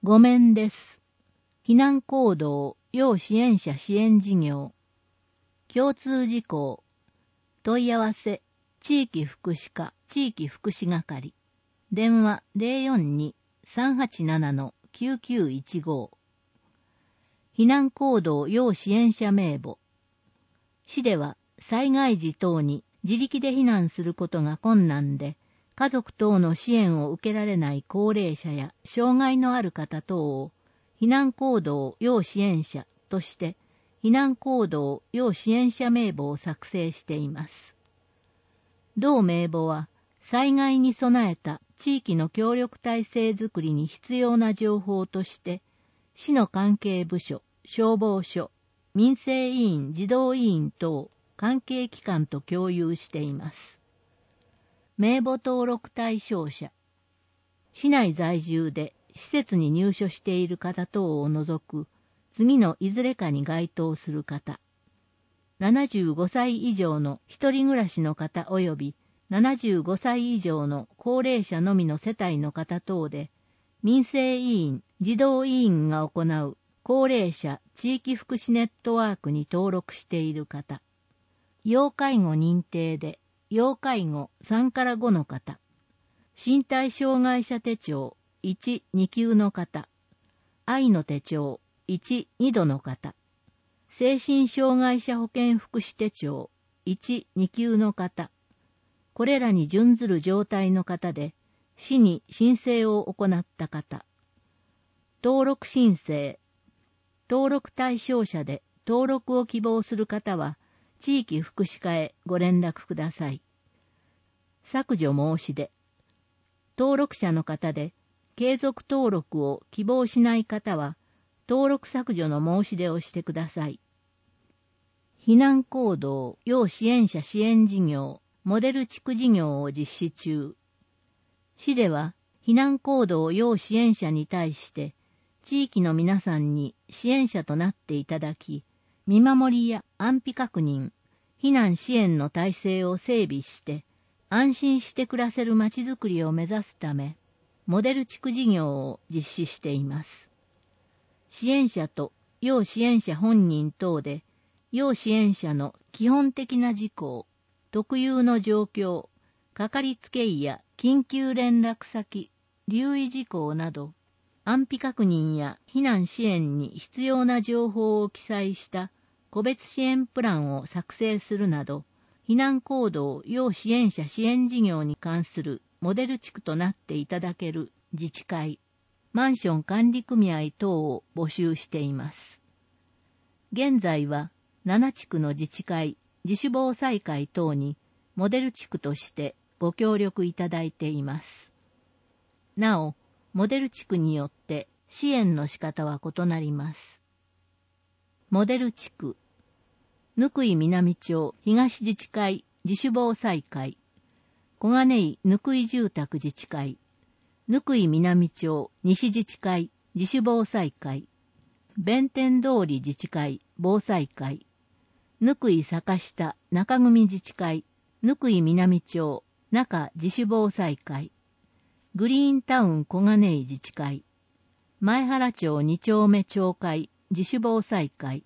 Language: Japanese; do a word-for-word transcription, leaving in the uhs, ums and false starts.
ご面です。避難行動要支援者支援事業。共通事項。問い合わせ。地域福祉課地域福祉係。電話 ゼロよんに さんはちなな きゅうきゅういちご。避難行動要支援者名簿。市では災害時等に自力で避難することが困難で、家族等の支援を受けられない高齢者や障害のある方等を避難行動要支援者として避難行動要支援者名簿を作成しています。同名簿は災害に備えた地域の協力体制づくりに必要な情報として市の関係部署、消防署、民生委員、児童委員等関係機関と共有しています。名簿登録対象者。市内在住で施設に入所している方等を除く次のいずれかに該当する方。ななじゅうごさい以上の一人暮らしの方及びななじゅうごさい以上の高齢者のみの世帯の方等で、民生委員、児童委員が行う高齢者地域福祉ネットワークに登録している方。要介護認定で、要介護さんからごの方。身体障害者手帳いち、に級の方。愛の手帳いち、に度の方。精神障害者保健福祉手帳いち、に級の方。これらに準ずる状態の方で、市に申請を行った方。登録申請。登録対象者で登録を希望する方は、地域福祉課へご連絡ください。削除申し出。登録者の方で、継続登録を希望しない方は、登録削除の申し出をしてください。避難行動要支援者支援事業、モデル地区事業を実施中。市では、避難行動要支援者に対して、地域の皆さんに支援者となっていただき、見守りや安否確認、避難支援の体制を整備して、安心して暮らせるまちづくりを目指すため、モデル地区事業を実施しています。支援者と要支援者本人等で、要支援者の基本的な事項、特有の状況、かかりつけ医や緊急連絡先、留意事項など、安否確認や避難支援に必要な情報を記載した個別支援プランを作成するなど、避難行動要支援者支援事業に関するモデル地区となっていただける自治会、マンション管理組合等を募集しています。現在はなな地区の自治会、自主防災会等にモデル地区としてご協力いただいています。なお、モデル地区によって支援の仕方は異なります。モデル地区、貫井南町東自治会自主防災会、小金井貫井住宅自治会、貫井南町西自治会自主防災会、弁天通り自治会防災会、貫井坂下中組自治会、貫井南町中自主防災会、グリーンタウン小金井自治会、前原町二丁目町会自主防災会、